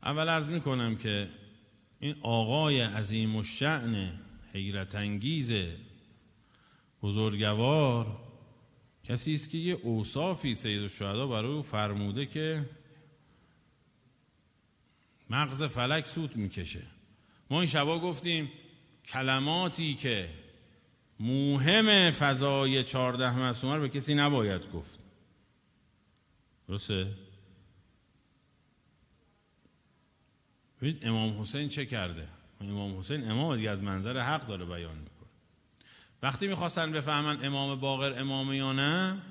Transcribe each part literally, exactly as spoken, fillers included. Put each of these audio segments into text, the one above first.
اول عرض میکنم که این آقای عظیم الشأن حیرت انگیز بزرگوار کسی است که یه اوصافی سیدالشهدا برای او فرموده که مغز فلک سوت میکشه. ما این شبا گفتیم کلماتی که مهم فضای چهارده معصومه رو به کسی نباید گفت. درسته؟ ببین امام حسین چه کرده؟ امام حسین امام دیگه از منظر حق داره بیان میکنه. وقتی میخواستن بفهمن امام باقر امامه یا نه،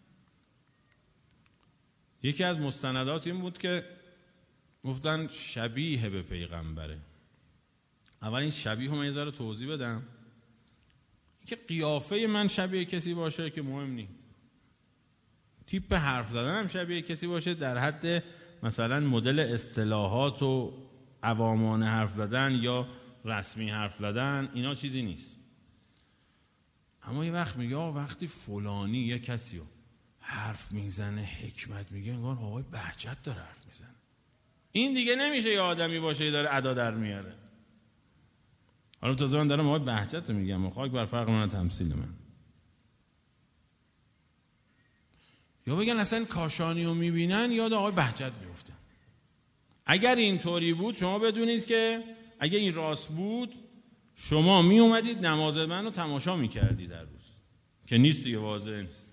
یکی از مستندات این بود که گفتن شبیه به پیغمبره. اول این شبیه رو من یه ذره توضیح بدم که قیافه من شبیه کسی باشه که مهم نیست، تیپ حرف زدن هم شبیه کسی باشه در حد مثلا مدل اصطلاحات و عوامانه حرف زدن یا رسمی حرف زدن، اینا چیزی نیست. اما یه وقت میگه وقتی فلانی یه کسی رو حرف میزنه حکمت میگه انگار آقای بهجت داره حرف میزنه، این دیگه نمیشه یه آدمی باشه یه داره ادا در میاره. حالا تازه من دارم آقای بهجت رو میگم و خاک بر فرق من تمثیل من. یا بگن اصلا کاشانی رو میبینن یاد آقای بهجت میفتن. اگر این طوری بود شما بدونید که اگر این راست بود شما می اومدید نماز من رو تماشا میکردید در روز که نیست دیگه، واضح نیست.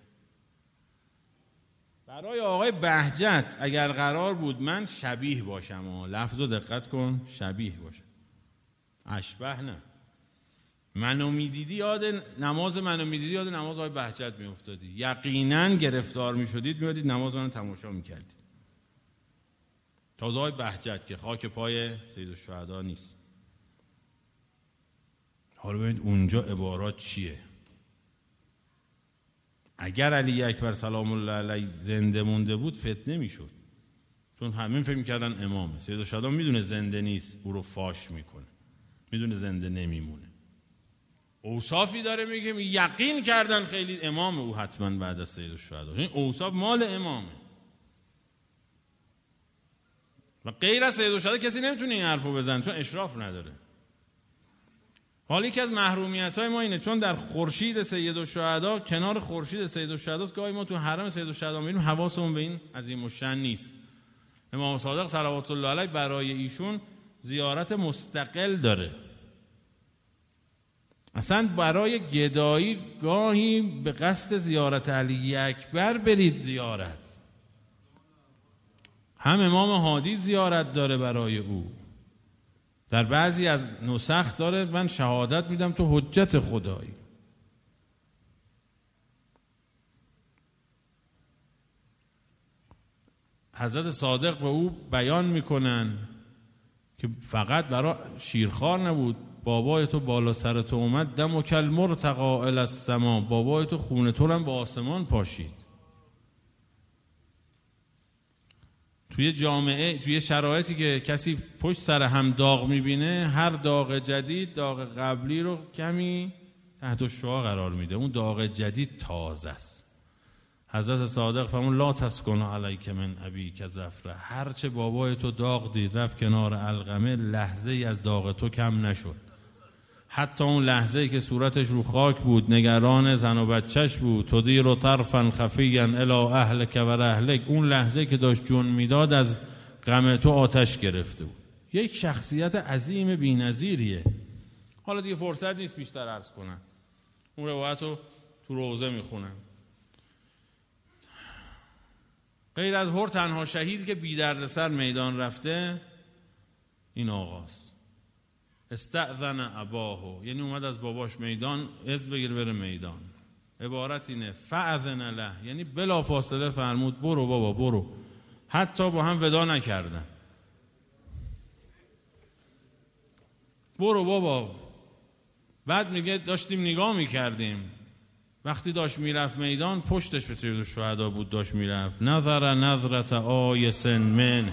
برای آقای بهجت اگر قرار بود من شبیه باشم و لفظ رو دقت کن، شبیه باشم، اشبه نه، منو میدیدی یاد نماز منو میدیدی یاد نماز آقای بهجت میافتادی، یقینا گرفتار میشدید میادید نماز منو تماشا میکردید. تازه آقای بهجت که خاک پای سیدالشهدا نیست. حالا ببینید اونجا عبارات چیه. اگر علی اکبر سلام الله علیه زنده مونده بود فتنه میشد، چون همین فکر میکردن امامه. سیدالشهدا میدونه زنده نیست، او رو فاش میکنه، میدونه زنده نمیمونه. اوصافی داره میگه یقین کردن خیلی امام او حتما بعد از سیدالشهدا. این اوصاف مال امامه و غیر از سیدالشهدا کسی نمیتونه این حرفو بزنه چون اشراف نداره. حالا یکی از محرومیت‌های ما اینه چون در خورشید سیدالشهدا، کنار خورشید سیدالشهدا گاهی ما تو حرم سیدالشهدا میریم حواسمون به این عظیم الشأن نیست. امام صادق صلوات الله علیه برای ایشون زیارت مستقل داره. اصلا برای گدایی گاهی به قصد زیارت علی اکبر برید زیارت. هم امام هادی زیارت داره برای او، در بعضی از نسخ داره من شهادت میدم تو حجت خدایی. حضرت صادق به او بیان میکنن که فقط برای شیرخوار نبود، بابای تو بالا سر تو اومد دم و کل مرتقا الی السما، بابای تو خونه تو هم به آسمان پاشید. توی جامعه، توی شرایطی که کسی پشت سر هم داغ میبینه، هر داغ جدید داغ قبلی رو کمی تحت الشعاع قرار میده. اون داغ جدید تازه است. حضرت صادق فرمود لا تسکن علیک من ابیک ظفره، هرچه بابای تو داغ دید رفت کنار علقمه، لحظه ای از داغ تو کم نشد. حتی اون لحظه ای که صورتش رو خاک بود، نگران زن و بچهش بود، تدیر طرفا خفیا الی اهلک و رحلک، اون لحظه که داشت جون میداد از غم تو آتش گرفته بود. یک شخصیت عظیم بی‌نظیریه. حالا دیگه فرصت نیست بیشتر عرض کنم، اون روایت رو تو روضه میخونم. غیر از هر تنها شهید که بی دردسر میدان رفته این آقاست. استأذن اباهو، یعنی اومد از باباش میدان اذن بگیر بره میدان. عبارت اینه فاذن له، یعنی بلا فاصله فرمود برو بابا برو. حتی با هم ودا نکردن، برو بابا. بعد میگه داشتیم نگاه میکردیم، وقتی داشت میرفت میدان پشتش به سیدالشهدا بود، داشت میرفت نظر نظرت آیس من،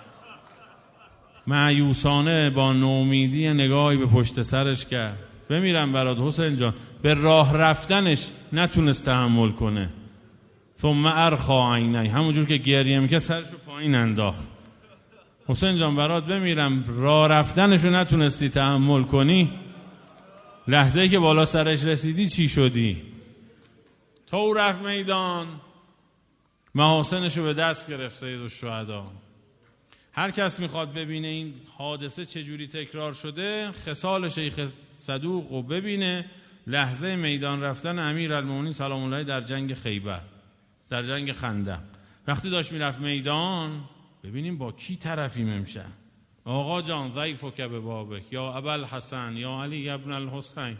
مایوسانه با نومیدی نگاهی به پشت سرش کرد. بمیرم برات حسین جان. به راه رفتنش نتونست تحمل کنه. ثم ارخا عینی، همونجور که گریه میکرد سرشو پایین انداخت. حسین جان برات بمیرم، راه رفتنشو نتونستی تحمل کنی، لحظه‌ای که بالا سرش رسیدی چی شدی؟ تا او رفت میدان محاسنشو به دست گرفت سیدالشهدا. هر کس میخواد ببینه این حادثه چجوری تکرار شده، خصال شیخ صدوق رو ببینه لحظه میدان رفتن امیرالمومنین سلام الله در جنگ خیبر، در جنگ خندق. وقتی داشت میرفت میدان، ببینیم با کی طرفیم امشب. آقا جان ضیفک ببابک یا ابوالحسن یا علی ابن الحسین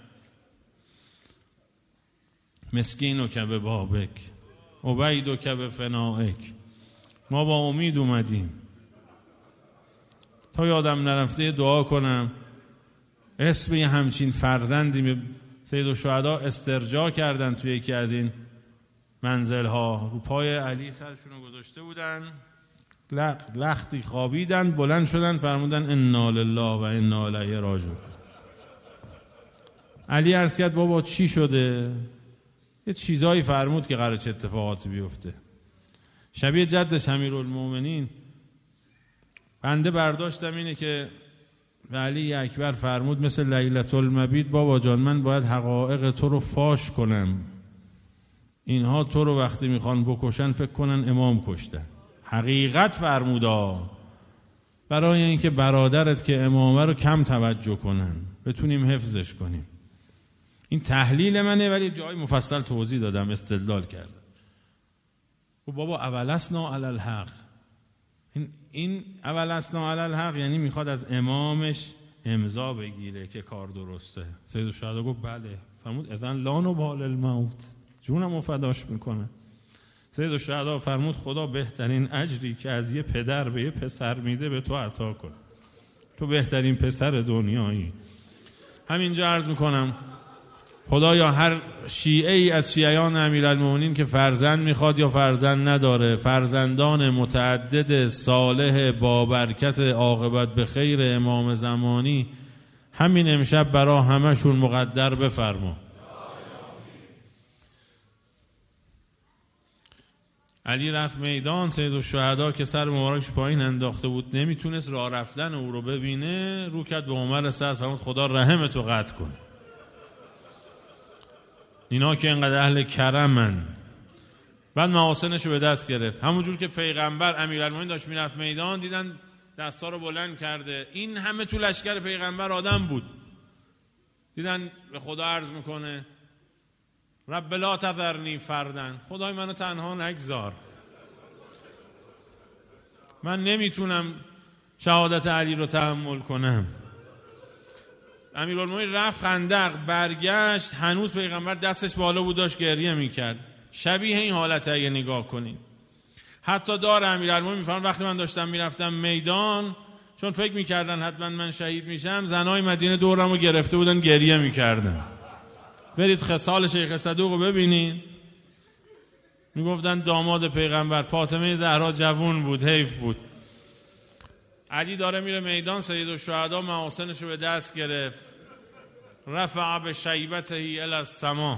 مسکینک ببابک عبیدک بفنائک. ما با امید اومدیم. تا یادم نرفته دعا کنم اسم یه همچین فرزندی سیدالشهدا استرجاع کردن توی یکی از این منزل ها، رو پای علی سرشون رو گذاشته بودن، لختی خوابیدن، بلند شدن فرمودن انا لله و انا الیه راجعون. علی عرض کرد بابا چی شده؟ یه چیزایی فرمود که قراره چه اتفاقاتی بیفته. شبیه جدش امیرالمومنین بنده برداشتم اینه که علی اکبر فرمود مثل لیلة المبیت بابا جان من باید حقایق تو رو فاش کنم، اینها تو رو وقتی میخوان بکشن فکر کنن امام کشتن. حقیقت فرمودا برای اینکه برادرت که امامه رو کم توجه کنن بتونیم حفظش کنیم. این تحلیل منه ولی جای مفصل توضیح دادم، استدلال کردم. و بابا اولسنا علی الحق، این این اولسنا علی الحق یعنی میخواد از امامش امضا بگیره که کار درسته. سیدالشهدا گفت بله. فرمود اذن لا نبال الموت، جونمو فداش میکنه. سیدالشهدا فرمود خدا بهترین اجری که از یه پدر به یه پسر میده به تو عطا کن، تو بهترین پسر دنیایی. همینجا عرض میکنم خدایا هر شیعه ای از شیعیان امیرالمومنین که فرزند میخواد یا فرزند نداره، فرزندان متعدد صالح با برکت عاقبت به خیر امام زمانی همین امشب برا همشون مقدر بفرما. علی رفت میدان. سیدالشهدا که سر مبارکش پایین انداخته بود نمیتونست راه رفتن او رو ببینه، رو کرد به عمر سر فرمود خدا رحمتو قطع کن. اینا که اینقدر اهل کرمن. بعد محاسنشو به دست گرفت. همونجور که پیغمبر امیرالمومنین داشت میرفت میدان دیدن دستا رو بلند کرده، این همه تو لشکر پیغمبر آدم بود، دیدن به خدا عرض میکنه رب لا تذرنی فردن، خدای منو تنها نگذار، من نمیتونم شهادت علی رو تحمل کنم. امیرالمومنین رفت خندق، برگشت هنوز پیغمبر دستش بالا بود داشت گریه میکرد. شبیه این حالت اگه نگاه کنین. حتی دار امیرالمومنین میفرماد وقتی من داشتم میرفتم میدان، چون فکر میکردن حتما من شهید میشم، زنای مدینه دورمو گرفته بودن گریه میکردن. برید خصال شیخ صدوق رو ببینین. میگفتن داماد پیغمبر، فاطمه زهرا جوون بود، حیف بود. علی داره میره میدان، سیدالشهدا محاسنشو به دست گرفت، رفع به شیبته الی السما،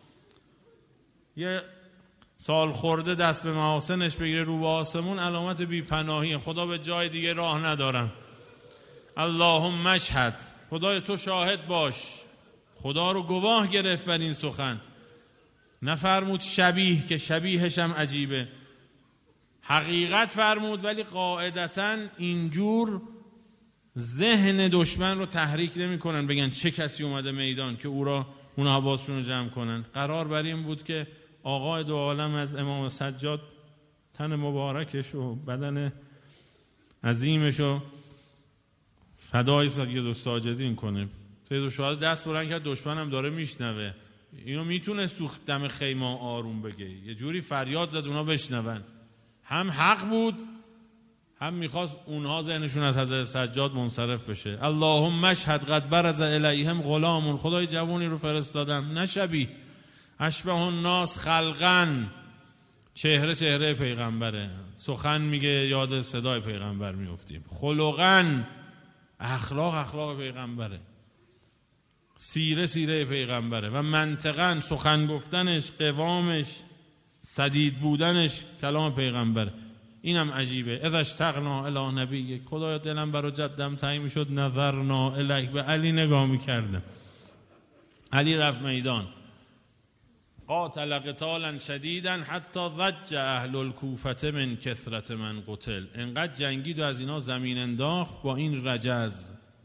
یه سال خورده دست به محاسنش بگیره رو به آسمون، علامت بیپناهی، خدا به جای دیگه راه ندارم. اللهم اشهد، خدای تو شاهد باش. خدا رو گواه گرفت بر این سخن. نفرمود شبیه که شبیهش هم عجیبه، حقیقت فرمود، ولی قاعدتاً اینجور ذهن دشمن رو تحریک نمی کنن بگن چه کسی اومده میدان که او را اون حواسشون رو جمع کنن. قرار بر این بود که آقای دو عالم از امام سجاد تن مبارکش و بدن عظیمش رو فدای سید ساجدین کنه. سیدالشهدا دست بلند کرد، دشمنم داره میشنوه، اینو میتونست تو دم خیمه آروم بگه، یه جوری فریاد زد اونا بشنون. هم حق بود، هم میخواست اونها ذهنشون از حضرت سجاد منصرف بشه. اللهم اشهد قد برز الیهم غلام، خدای جوونی رو فرستادم، نشبی اشبه الناس خلقن، چهره چهره پیغمبره، سخن میگه یاد صدای پیغمبر میافتیم، خلقن اخلاق اخلاق پیغمبره، سیره سیره پیغمبره، و منطقاً سخن گفتنش، قوامش، سدید بودنش کلام پیغمبره. اینم عجیبه. اذا اشتقنا الی نبی، خدایا دلم برای جدم تنگ میشد، نظرنا الیک، به علی نگاه میکردم. علی رفت میدان، قاتل قتالا شدیدا حتی ضج اهل الکوفه من کثرت من قتل. انقدر جنگید و از اینا زمین انداخت با این رجز.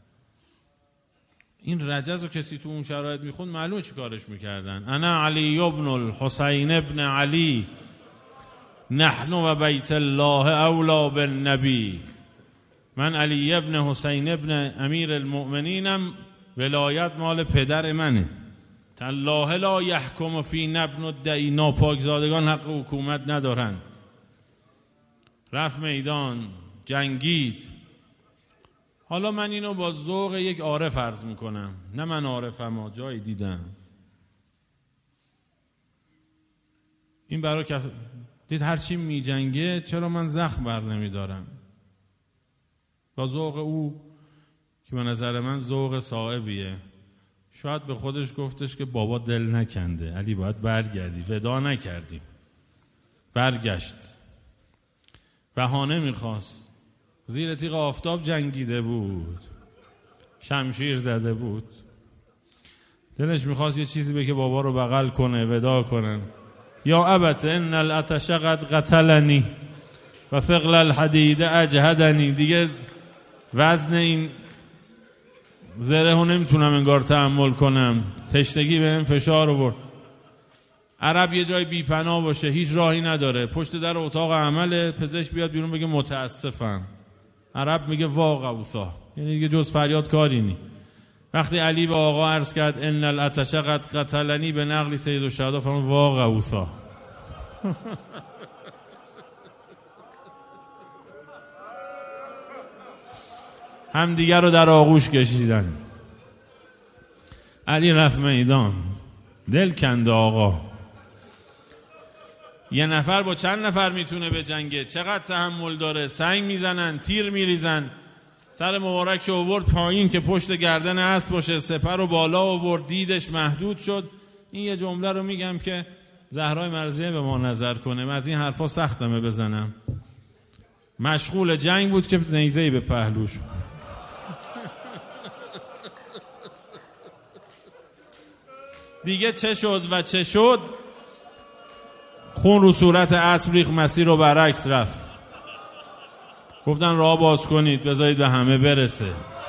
این رجز رو کسی تو اون شرایط میخوند معلومه چی کارش میکردن. انا علی ابن الحسین ابن علی، نحن و بیت الله اولا بالنبی. من علی ابن حسین ابن امیر المؤمنینم، ولایت مال پدر منه. تالله لا یحکم فی نبن الدعی، ناپاکزادگان حق حکومت ندارن. رفت میدان، جنگید. حالا من اینو با ذوق یک عارف عرض میکنم، نه من عارفم ها، جایی دیدم. این برای کف... دید هرچی می جنگه چرا من زخم بر نمیدارم. با ذوق او که به نظر من ذوق صائبیه، شاید به خودش گفتش که بابا دل نکنده، علی باید برگردی، ودا نکردیم. برگشت، بهانه میخواست. زیر تیغ آفتاب جنگیده بود، شمشیر زده بود، دلش میخواست یه چیزی به که بابا رو بغل کنه، ودا کنن. یا ابت ان العطش قد قتلنی و ثقل الحدید اجهدنی. دیگه وزن این زره رو نمیتونم انگار تحمل کنم، تشنگی بهم فشار آورد. عرب یه جای بی پناه باشه، هیچ راهی نداره، پشت در اتاق عمل پزشک بیاد بیرون بگه متاسفم، عرب میگه واقعوسا، یعنی دیگه جز فریاد کاری نی. وقتی علی به آقا عرض کرد ان العطش قد قتلنی به نقل سید الشهدا، فرمود واقعوسا. هم دیگر رو در آغوش کشیدن. علی رفت میدان، دل کنده آقا. یه نفر با چند نفر میتونه به جنگه؟ چقدر تحمل داره؟ سنگ میزنن، تیر میریزن. سر مبارک شو آورد پایین که پشت گردن اسب باشه، سپر رو بالا آورد، دیدش محدود شد. این یه جمله رو میگم که زهرای مرضیه به ما نظر کنه، من از این حرفا سختمه بزنم. مشغول جنگ بود که نیزه‌ای به پهلوش. دیگه چه شد و چه شد، خون رو صورت اسب ریخت، مسیر رو برعکس رفت. گفتن راه باز کنید بذارید به همه برسه.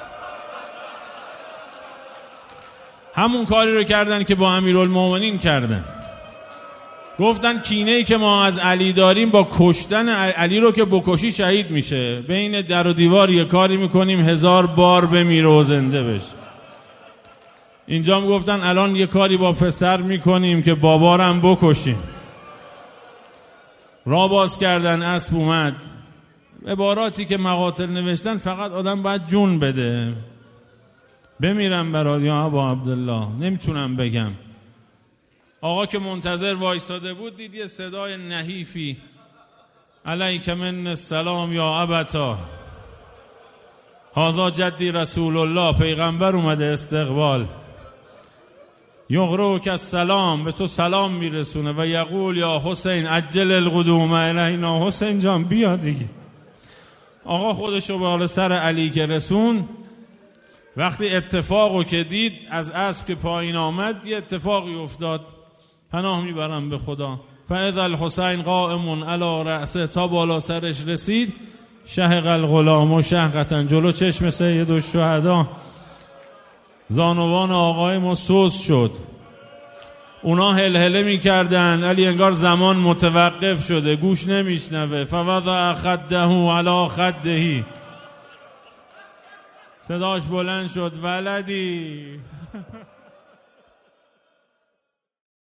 همون کاری رو کردن که با امیرالمومنین کردن. گفتن کینه‌ای که ما از علی داریم با کشتن علی رو که بکشی شهید میشه، بین در و دیوار یه کاری میکنیم هزار بار بمیره و زنده بشه. اینجا گفتن الان یه کاری با پسر میکنیم که بابارم بکشیم. راه باز کردن، اسب اومد. عباراتی که مقاتل نوشتن فقط آدم باید جون بده. بمیرم برات یا ابا عبدالله، نمیتونم بگم. آقا که منتظر وایستاده بود دید یه صدای نحیفی، علیک من السلام یا ابتا، هذا جدی رسول الله، پیغمبر اومده استقبال. یغروک السلام، به تو سلام میرسونه و یقول یا حسین عجل القدوم الینا، حسین جان بیا دیگه. آقا خودشو به حال سر علی که رسون، وقتی اتفاقو که دید از اسب که پایین آمد یه اتفاقی افتاد، پناه میبرم به خدا. فاذا الحسین قائم علی رأسه، تا بالا سرش رسید، شهق الغلام و شهقتن، جلو چشم سید الشهدا زانوان آقای ما سوز شد. اونا هلهله میکردن، علی انگار زمان متوقف شده، گوش نمیشنوه. فوضع خده علی خده، صداش بلند شد ولدی.